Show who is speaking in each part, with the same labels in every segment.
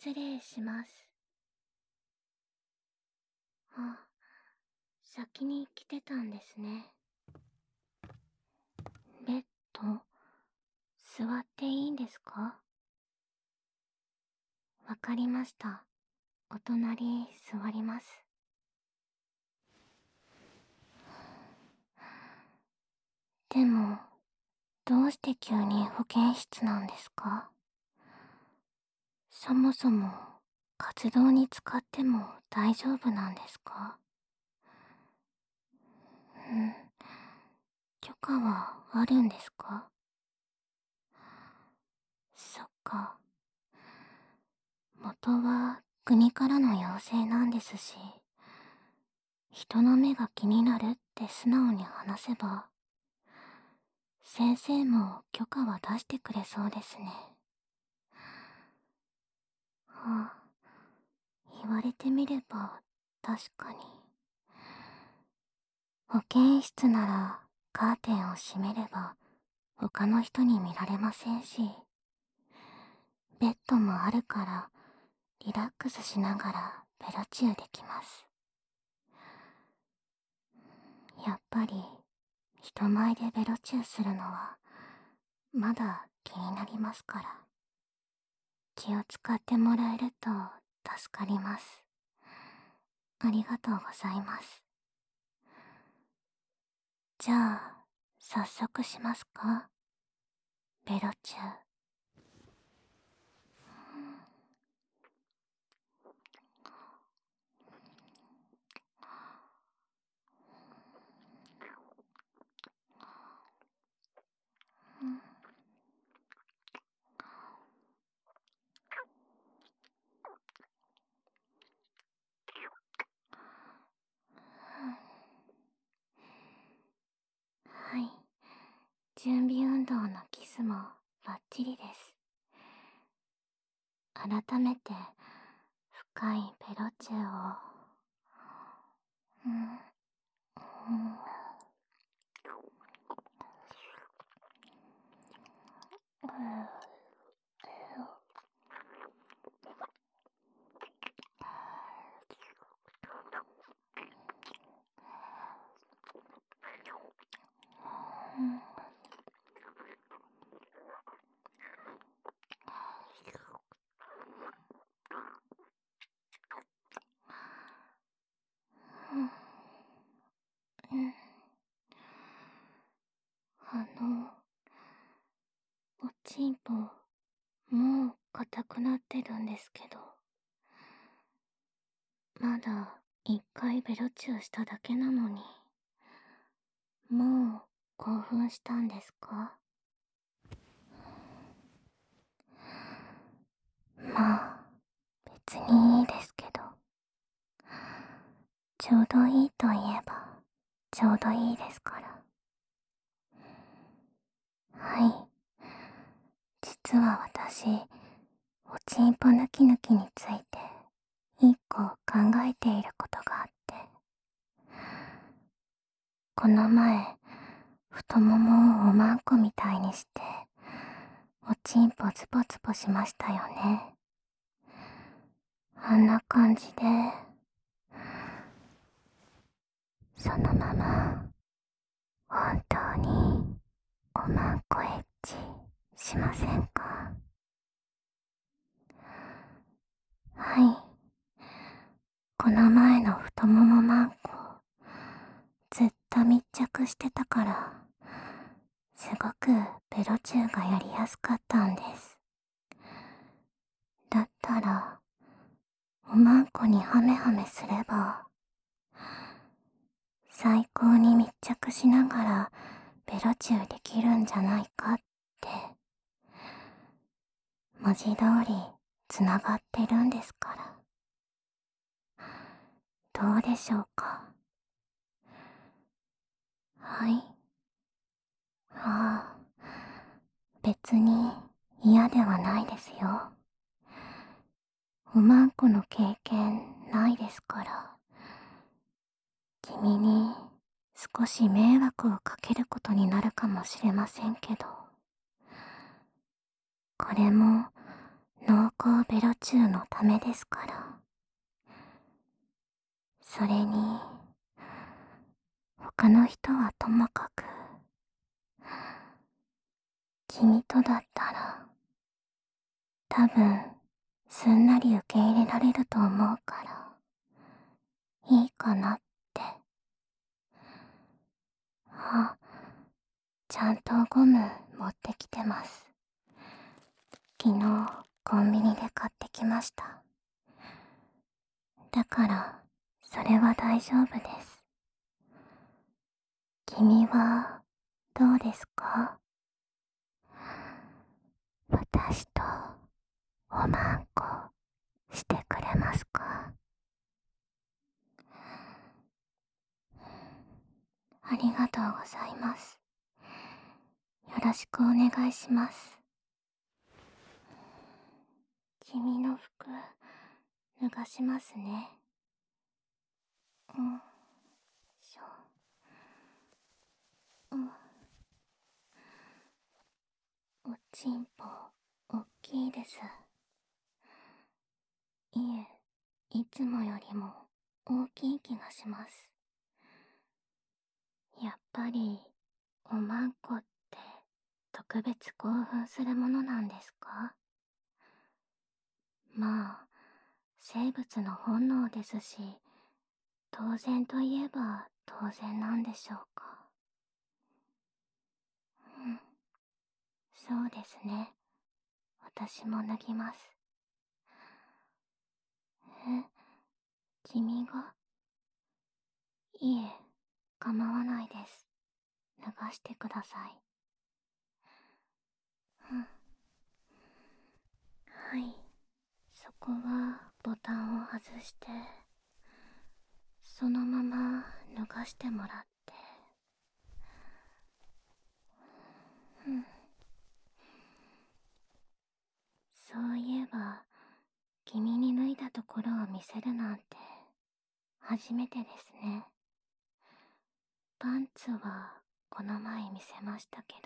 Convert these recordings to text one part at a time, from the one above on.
Speaker 1: 失礼します。あ、先に来てたんですね。ベッド、座っていいんですか？わかりました。お隣座ります。でも、どうして急に保健室なんですか？そもそも活動に使っても大丈夫なんですか？うん、許可はあるんですか？そっか。元は国からの要請なんですし、人の目が気になるって素直に話せば、先生も許可は出してくれそうですね。はあ、言われてみれば確かに。保健室ならカーテンを閉めれば他の人に見られませんし、ベッドもあるからリラックスしながらベロチューできます。やっぱり人前でベロチューするのはまだ気になりますから、気を使ってもらえると助かります。ありがとうございます。じゃあ早速しますか？ベロチュー。はい、準備運動のキスもバッチリです。改めて深いベロチューを。うん、うん、おちんぽもう硬くなってるんですけど、まだ一回ベロチューしただけなのに、もう興奮したんですか？まあ別にいいですけど、ちょうどいいといえばちょうどいいですから。はい、実は私、おちんぽ抜き抜きについて一個考えていることがあって、この前太ももをおまんこみたいにしておちんぽズポズポしましたよね。あんな感じでそのまま本当におまんこエッチしませんか？はい、この前の太ももまんこずっと密着してたから、すごくベロチューがやりやすかったんです。だったらおまんこにハメハメすれば最高に密着しながらベロチューできるんじゃないかって。文字通りつながってるんですから。どうでしょうか？はい。ああ、別に嫌ではないですよ。おまんこの経験ないですから、君に少し迷惑をかけることになるかもしれませんけど、これもノー行ベロチューのためですから。それに、他の人はともかく、君とだったら、多分、すんなり受け入れられると思うから、いいかなって。あ、ちゃんとゴム持ってきてます。昨日、コンビニで買ってきました。だから、それは大丈夫です。君は、どうですか？私と、おまんこ、してくれますか？ありがとうございます。よろしくお願いします。君の服、脱がしますね。しょ。おちんぽ、おっきいです。いえ、いつもよりも大きい気がします。やっぱり、おまんこって特別興奮するものなんですか？まあ、生物の本能ですし、当然といえば当然なんでしょうか。うん、そうですね。私も脱ぎます。え、君が？いえ、構わないです。脱がしてください。うん。はい。そこはボタンを外して、そのまま脱がしてもらって。うん。そういえば、君に脱いだところを見せるなんて、初めてですね。パンツはこの前見せましたけど。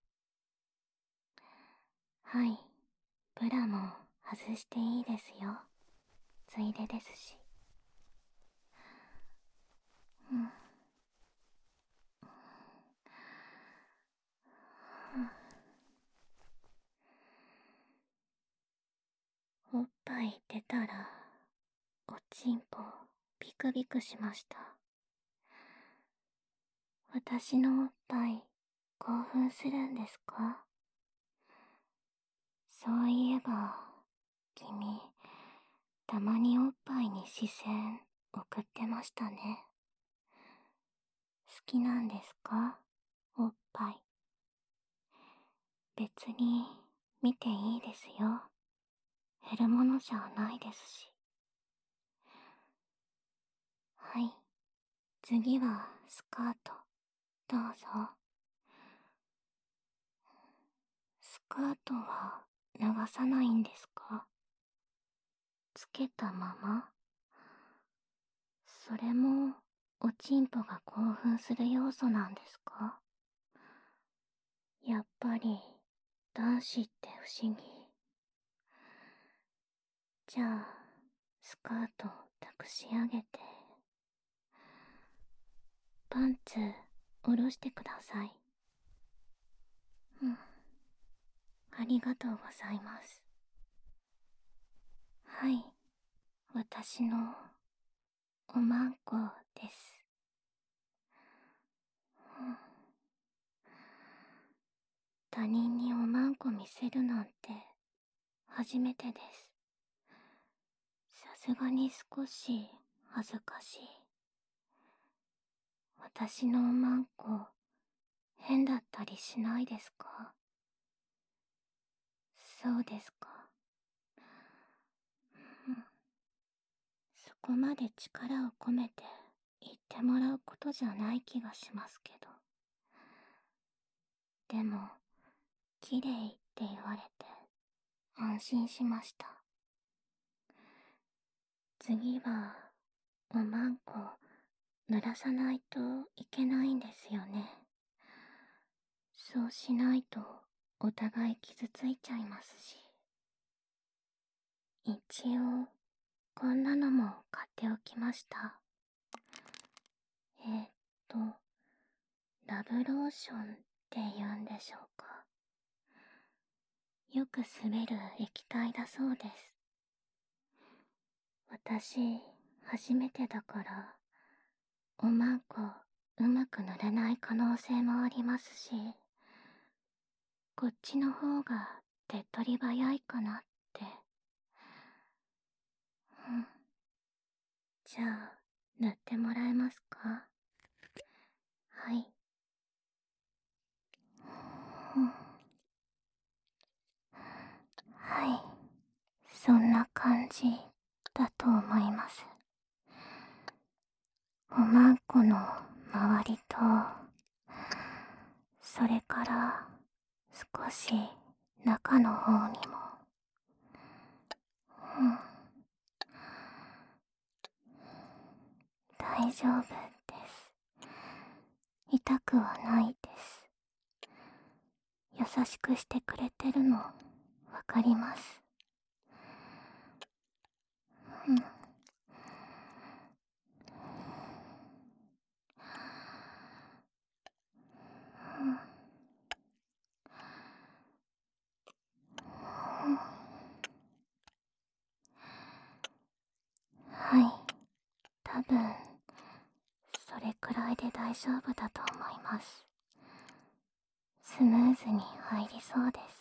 Speaker 1: はい。ブラも外していいですよ。ついでですし。うん。おっぱい出たら、おちんぽビクビクしました。私のおっぱい興奮するんですか？そういえば、君、たまにおっぱいに視線送ってましたね。好きなんですか？おっぱい。別に見ていいですよ。減るものじゃないですし。はい。次はスカート。どうぞ。スカートは脱がさないんですか？つけたまま？それもおちんぽが興奮する要素なんですか？やっぱり男子って不思議。じゃあスカートたくし上げて、パンツ下ろしてください。うん、ありがとうございます。はい、私のおまんこです。うん、他人におまんこ見せるなんて初めてです。さすがに少し恥ずかしい。私のおまんこ変だったりしないですか？そうですか。うん、そこまで力を込めて言ってもらうことじゃない気がしますけど。でも、綺麗って言われて安心しました。次は、おまんこ濡らさないといけないんですよね。そうしないとお互い傷ついちゃいますし。 一応、こんなのも買っておきました。えーっと、ラブローションって言うんでしょうか。よく滑る液体だそうです。私、初めてだから、おまんこうまく塗れない可能性もありますし、こっちの方が手っ取り早いかなって。うん。じゃあ、塗ってもらえますか？はい。うん。はい。そんな感じだと思います。おまんこの周りと、それから少し中の方にも。うん。大丈夫です。痛くはないです。優しくしてくれてるのわかります。うん。うん。はい。多分、それくらいで大丈夫だと思います。スムーズに入りそうです。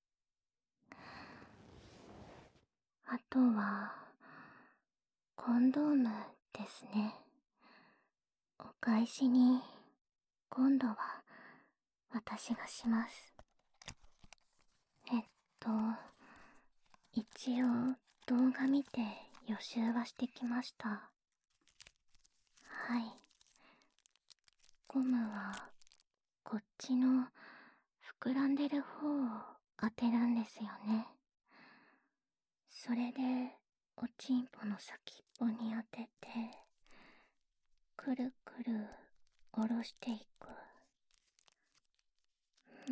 Speaker 1: あとは、コンドームですね。お返しに、今度は、私がします。えっと、一応、動画見て予習はしてきました。はい。ゴムは、こっちの、膨らんでる方を当てるんですよね。それで、おちんぽの先っぽに当てて、くるくる下ろしていく。うん。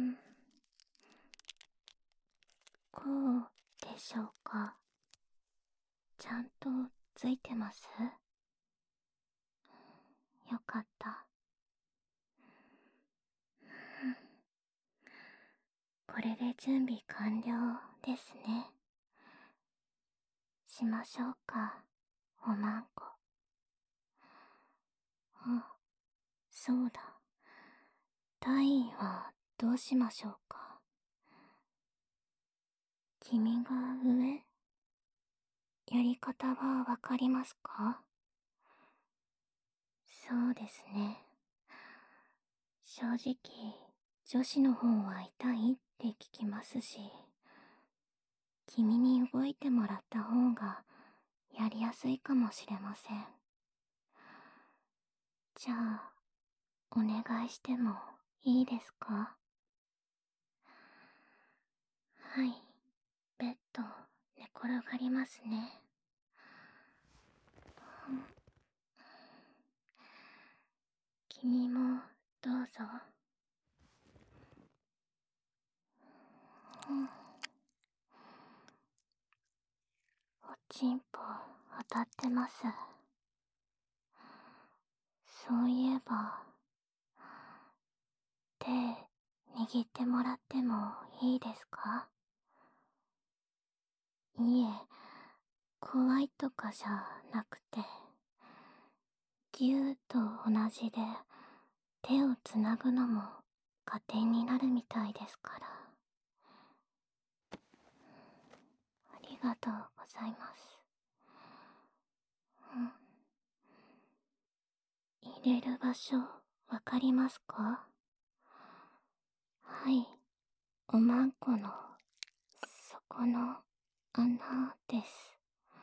Speaker 1: こうでしょうか。ちゃんとついてます？よかった。うん。これで準備完了ですね。しましょうか、おまんこ。あ、そうだ。単位はどうしましょうか。君が上？やり方はわかりますか？そうですね。正直、女子の方は痛いって聞きますし、君に動いてもらった方がやりやすいかもしれません。じゃあ、お願いしてもいいですか？はい、ベッド寝転がりますね。うん。君もどうぞ。うん。おちんぽ当たってます。そういえば、手握ってもらってもいいですか？いえ、怖いとかじゃなくて、ぎゅーっと同じで手をつなぐのも加点になるみたいですから。ありがとうございます。うん。入れる場所わかりますか？はい、おまんこのそこの穴です。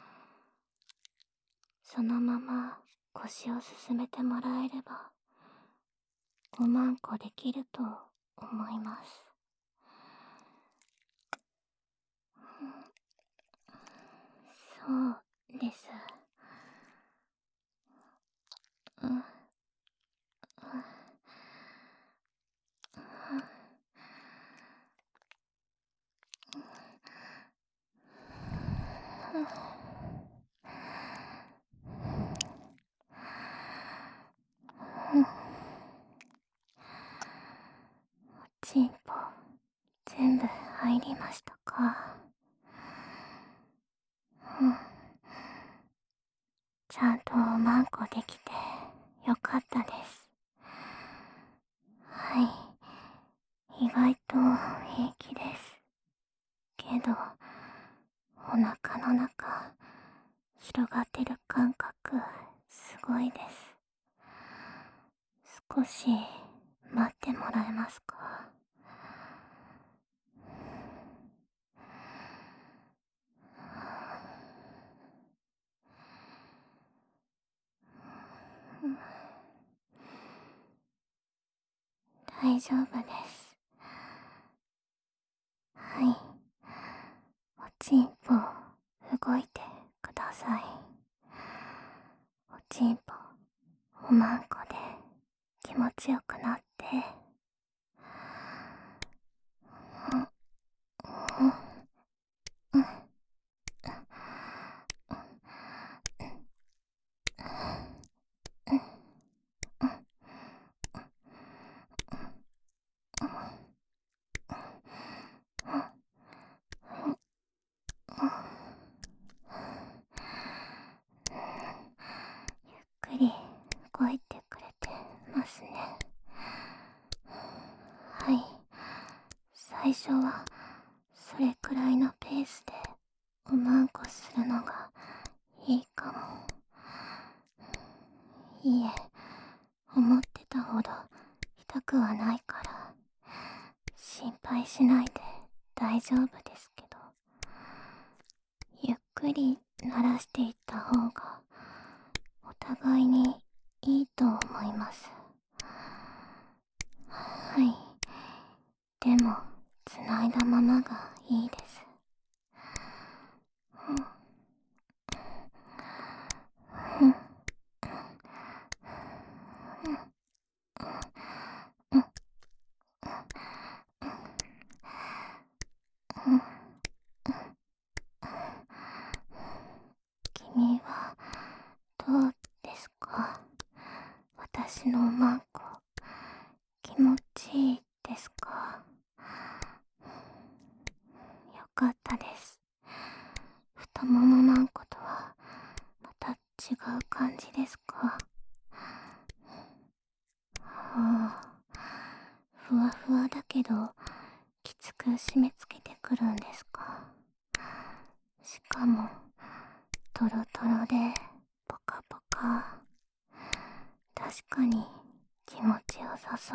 Speaker 1: そのまま腰を進めてもらえればおまんこできると思います。うん。そうです。うん。うん。 おちんぽ全部入りましたか？ちゃんとおまんこできてよかったです。はい、意外と平気です。けどお腹の中広がってる感覚すごいです。少し待ってもらえますか？大丈夫です。はい、おちんぽ動いてください。おちんぽおまんこで気持ちよくなって。ゆっくり動いてくれてますね。はい、最初はそれくらいのペースでおまんこするのがいいかも。いいえ、思ってたほど痛くはないから心配しないで大丈夫ですけど、ゆっくり慣らしていった方がお互いにいいと思います。はい、でも繋いだままがいいです。君はどうですか？私のおまんこ気持ちいいですか？よかったです。太ももまんことはまた違う感じですか？ああ、ふわふわだけどきつく締め付けてくるんですか？しかもトロトロでポカポカ。確かに気持ちよさそう。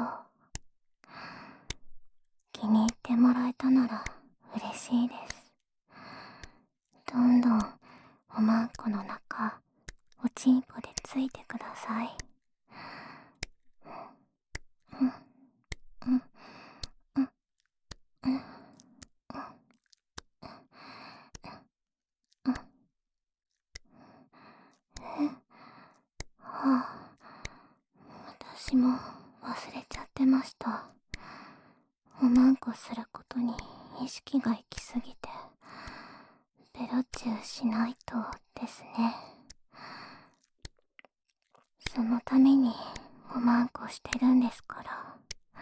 Speaker 1: 気に入ってもらえたなら嬉しいです。どんどんおまんこの中おちんぽでついてください。はあ、私も忘れちゃってました。おまんこすることに意識が行きすぎてベロチューしないとですね。そのためにおまんこしてるんですから。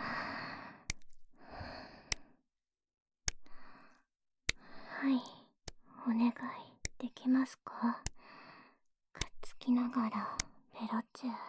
Speaker 1: はい、お願いできますか？くっつきながらベロチュー。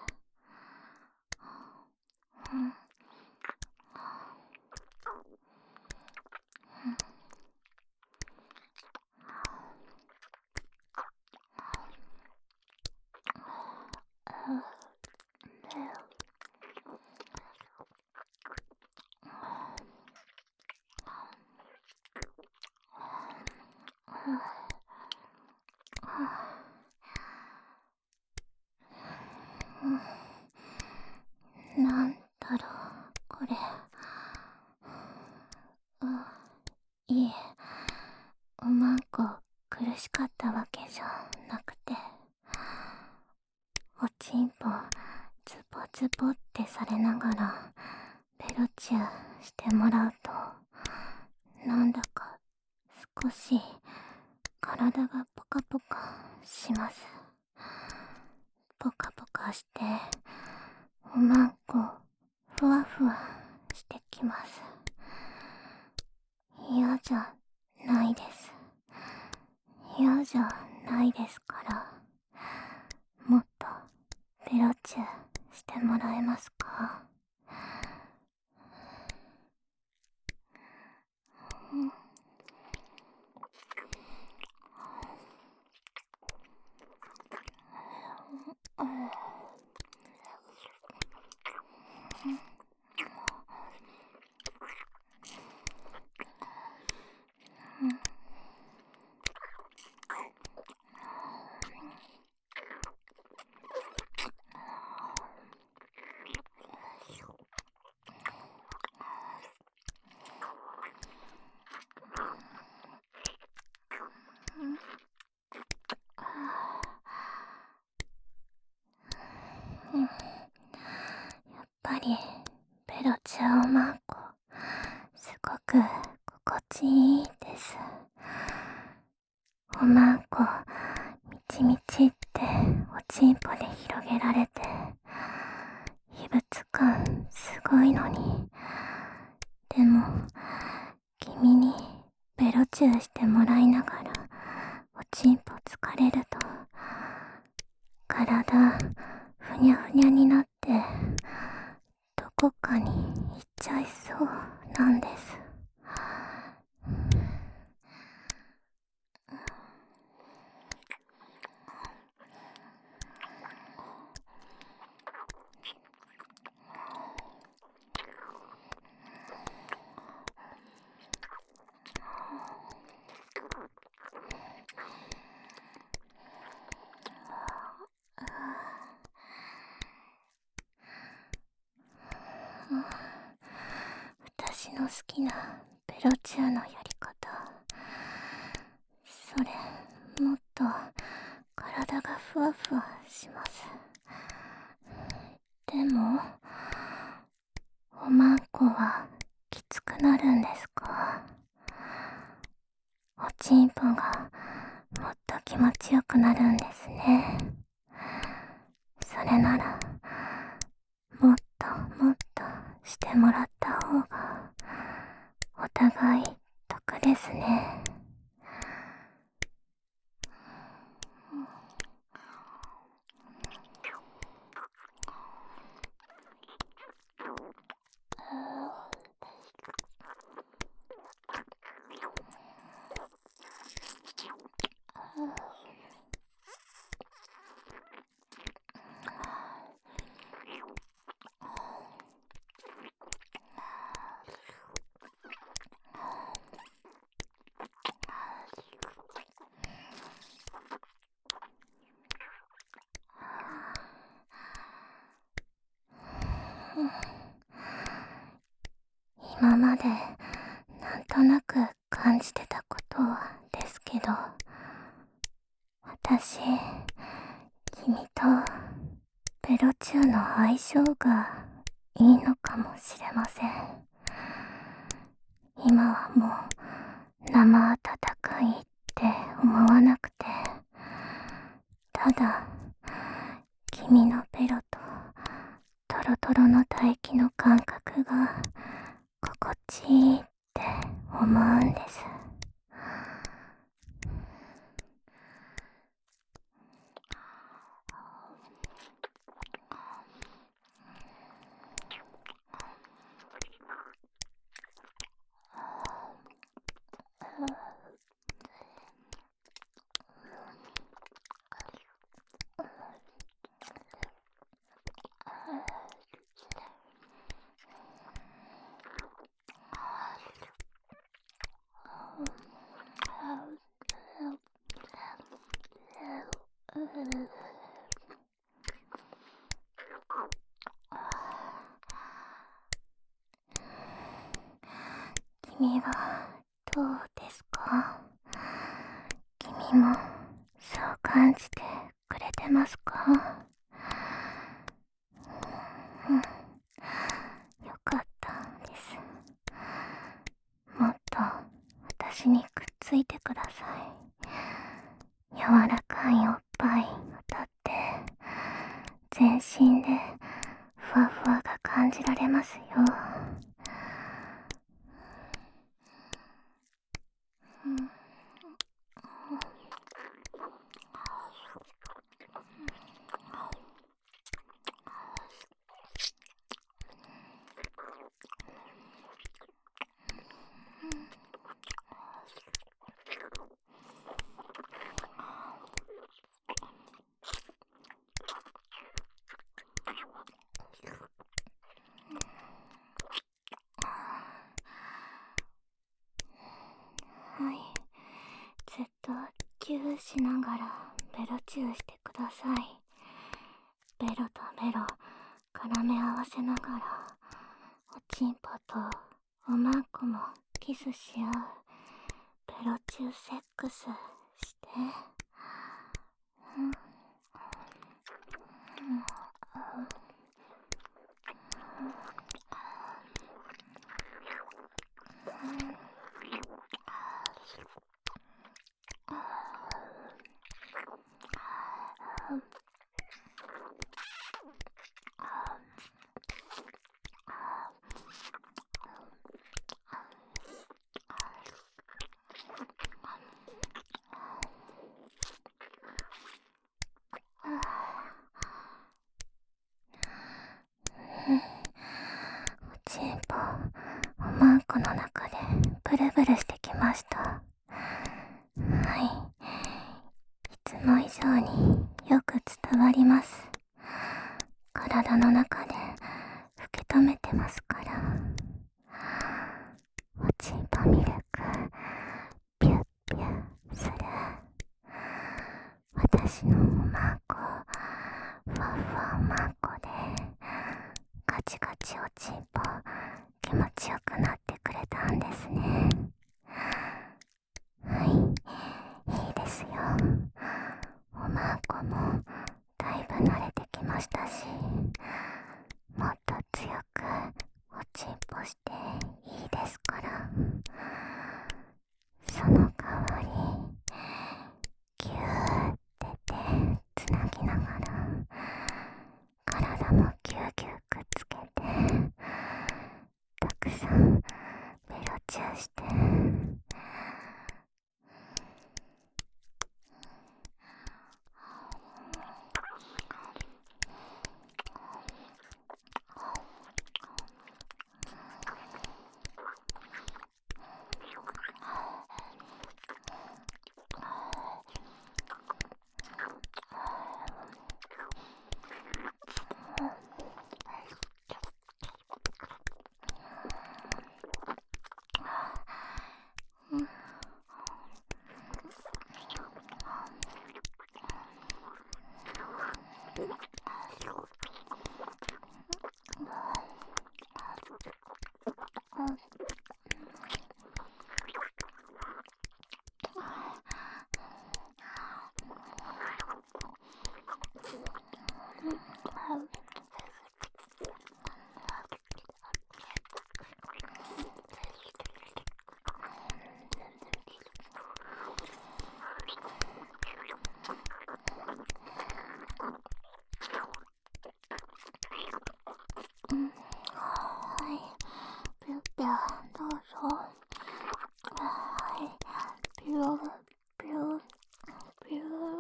Speaker 1: なんだろうこれ。いえ、おまんこ苦しかったわけじゃなくて、おちんぽズボズボってされながらベロチューしてもらうと、なんだか少し体がポカポカします。ポカポカして、おまんこふわふわしてきます。嫌じゃないです。嫌じゃないですから、もっとベロチューしてもらえますか？やっぱりベロチューおまんこすごく心地いいです。おまんこみちみちっておちんぽで広げられて、異物感すごいのに、でも君にベロチューしてもらいながらおちんぽ疲れると、体ふにゃふにゃになってどこかに行っちゃいそうなんです。私の好きなベロチューのやり方、それもっと体がふわふわします。でもおまんこはきつくなるんですか？おちんぽがもっと気持ちよくなるんですね。それならもっともっとしてもらった方がお互い得ですね。今までなんとなく感じてたことですけど、私、君とベロチューの相性がいいのかもしれません。今はもう生温かいって思わなくて、ただ君のベロとトロトロの唾液の感覚が心地いいって思うんです。君はどうですか？君もそう感じてくれてますか？よかったです。もっと私にくっついてください。 柔らかいおっぱいを立って全身でふわふわが感じられますよ。はい、ずっとギューしながらベロチューしてください。ベロとベロ絡め合わせながらおちんぽとおまんこもキスし合うベロチューセックスして。おちんぽおまんこの中でブルブルしてきました。はい、いつも以上によく伝わります。体の中で受け止めてますから。おちんぽミルクピュッピュッする。私のおまんこふわふわおまんこでガチガチおちんぽ気持ちよくなってくれたんですね。はい、いいですよ。おまんこもだいぶ慣れてきましたし、もっと強くおちんぽしていいですから。その代わりギューって手つなぎながら体もギューギューくっつけてたくさんベロチューして。ぴゅぴゅどうぞ。はい、ぴゅぴゅぴゅ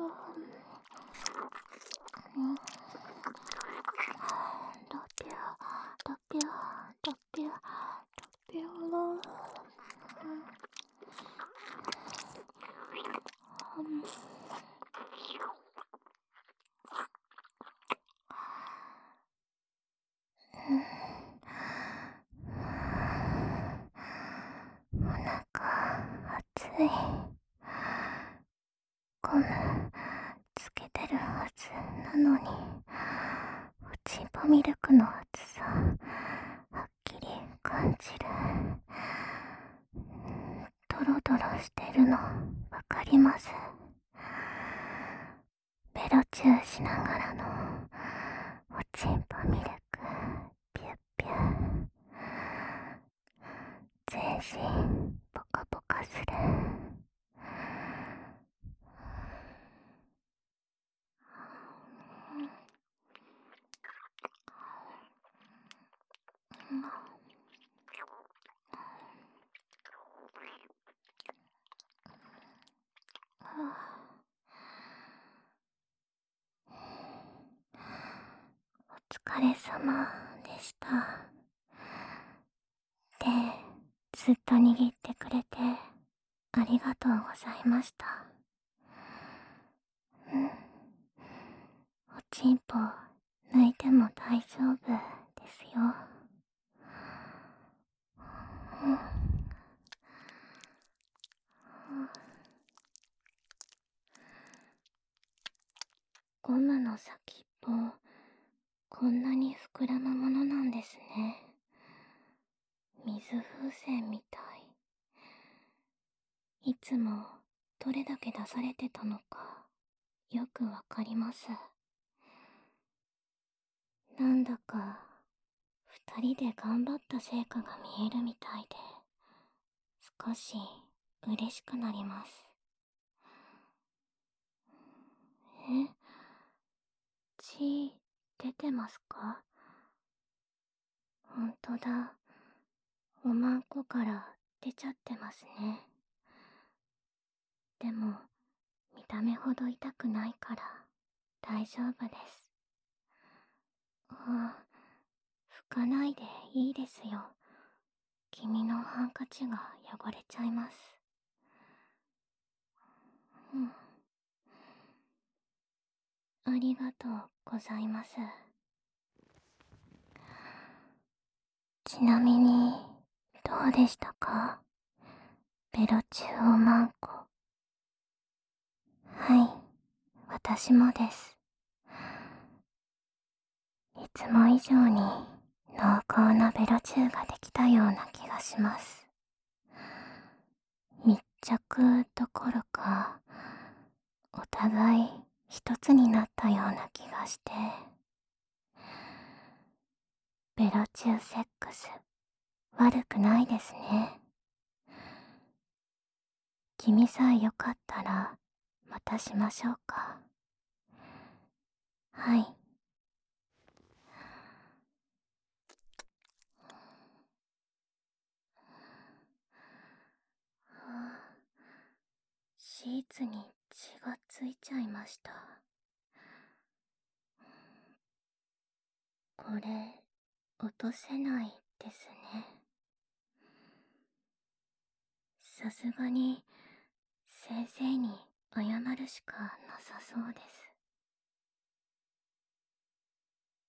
Speaker 1: ドぴゅドぴゅドぴゅドぴゅお腹熱い。ゴムつけてるはずなのにおちんぽミルクの熱さはっきり感じる。ドロドロしてるのわかります。ベロチューしながらのおちんぽミルクピュッピュッ。全身ポカポカする。 お疲れ様でした。手、ずっと握ってくれて、ありがとうございました。うん。おちんぽ、抜いても大丈夫ですよ。うん。ゴムの先っぽ、こんなに膨らむものなんですね。水風船みたい。いつもどれだけ出されてたのかよくわかります。なんだか二人で頑張った成果が見えるみたいで少し嬉しくなります。え、血出てますか？ほんとだ。おまんこから出ちゃってますね。でも見た目ほど痛くないから大丈夫です。ああ、拭かないでいいですよ。君のハンカチが汚れちゃいます。うん。ありがとうございます。ちなみに、どうでしたか？ベロチュオマンコ。はい、私もです。いつも以上に濃厚なベロチューができたような気がします。密着どころか、お互い一つになったような気がして、ベロチューセックス、悪くないですね。君さえよかったら、またしましょうか。はい。シーツに血がついちゃいました。これ、落とせないですね。さすがに、先生に謝るしかなさそうです。